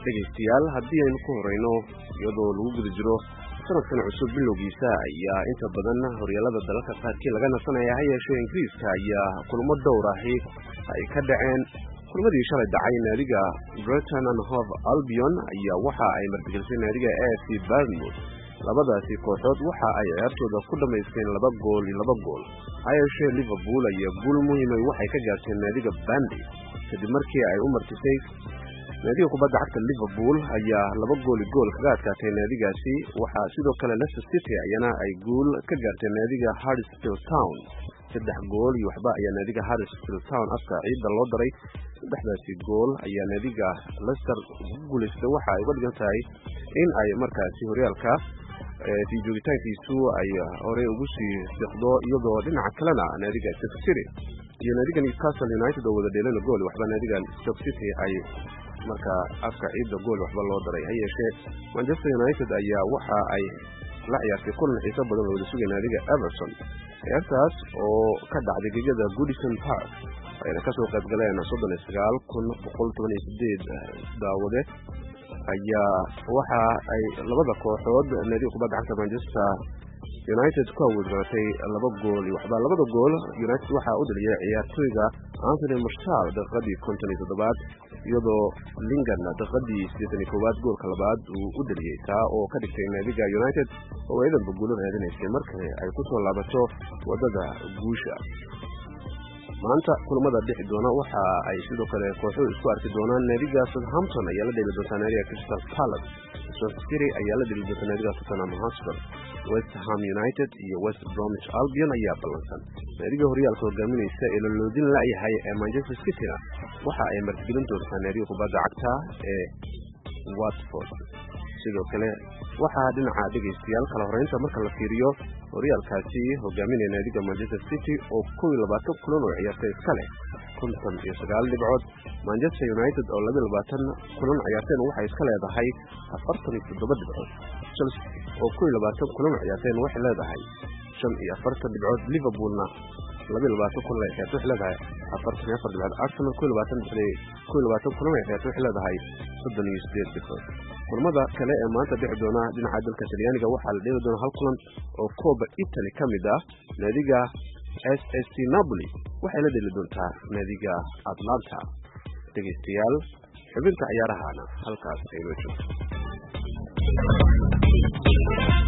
dhegeystayaal haddii aynu ku horeyno iyadoo lagu guda jiro sanadkan cusub bilowgiisa ayaa inta badan horyaalada dalalka qaarkii laga nasanaya ha yeeshee ingiriiska ayaa kulamo dhowr ahi ay ka dhaceen kulmadii shalay dhacay naadiga Brighton and Hove Albion ayaa waxa ay martigelisay naadiga AFC Bournemouth labadaasi kooxood waxa ay ciyaartooda ku dhameysteen 2 gool iyo 2 gool ha yeeshee Liverpool ayaa guul muhiim ah waxay ka gaartay naadiga Burnley kadib markii ay u martisay naadiga kubadda cagta Liverpool ayaa 2 gool iyo gool kaga adkaatay naadigaasi waxa sidoo kale Leicester City ayana ay guul ka gaartay naadiga Huddersfield Town 3 gool iyo waxba ayaa naadiga Huddersfield Town afka ciidda loo daray saddexdaasi gool ayaa naadiga Leicester guuleystay waxa ay uga dhigan tahay in ay markaasi horyaalka joogitaankiisu ay hore ugu sii siqdo iyadoo dhinaca kalena naadiga Stoke City iyo naadiga Newcastle United oo wada dheelan gool waxba naadiga Stoke City ay marka afka ciidda gool waxba loo daray ha yeeshee Manchester United ayaa waxa ay la ciyaartay kulan xiiso badan oo sugay naadiga Everton ciyaartaas oo ka dhacday gegada Goodison Park ayna ka soo qayb galeen 39,118 daawade ayaa waxa ay labada kooxood naadiga kubadda cagta Manchester United ku awoodgatay 2 gool iyo waxba 2 gool United waxa u dhaliyay ciyaartooyga Anthony Martial daqiiqadii 57 iyadoo Lingard daqiiqadii 81 goolka labaad uu u dhaliyay taa oo ka dhigtay naadiga United oo aydan guul raadinaysay markii ay ku soo laabato wadada guusha maanta kulamada dhixi doona waxa ay sidoo kale kooxo isku arki doonaan naadiga Southampton ayaa la dheeli doonta naadiga Crystal Palace Stoke City ayaa la dheeli doonta naadiga Tottenham Hotspur West Ham United iyo West Bromwich Albion ayaa ballansan naadiga horyaalka hogaaminaysa ee loodin la yahay ee Manchester City waxa ay martigelin doontaa naadiga kubadda cagta ee Watford sidoo kale waxa dhinaca dhageystayaal kala horeynta marka la fiiriyo horyaalkaasi hogaaminaya naadiga Manchester City oo 22 kulan oo ciyaartay kale 59 dhibcood Manchester United oo 22 kulan ciyaartay waxay iska leedahay 47 dhibcood Chelsea oo 22 kulan ciyaartay waxay leedahay 45 dhibcood Liverpoolna 22 kulan ciyaartay waxay leedahay 44 dhibcood Arsenal 22 kulan ciyaartay waxay leedahay 38 dhibcood kulamada kale ee maanta dhixi doona dhinaca dalka Talyaaniga waxa la dheeli doona hal kulan oo Coppa Italy kamid ah naadiga SSC Napoli waxay la dheeli doontaa naadiga Atlanta dhageystayaal xubinta ciyaarahana halkaas ay wajho